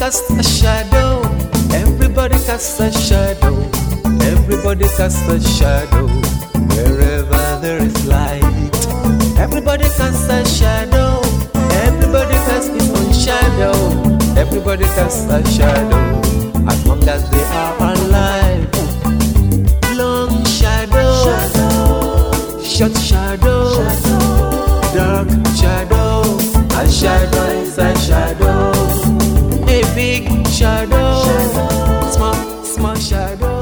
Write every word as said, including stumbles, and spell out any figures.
cast a shadow. Everybody cast a shadow. Everybody cast a shadow. Wherever there is light. Everybody cast a shadow. Everybody cast his own shadow. Everybody cast a shadow. As long as they are alive. Long shadow, shadow. Short shadow, shadow. Dark shadow. A shadow is a shadow. A big shadow, shadow. Small, small shadow.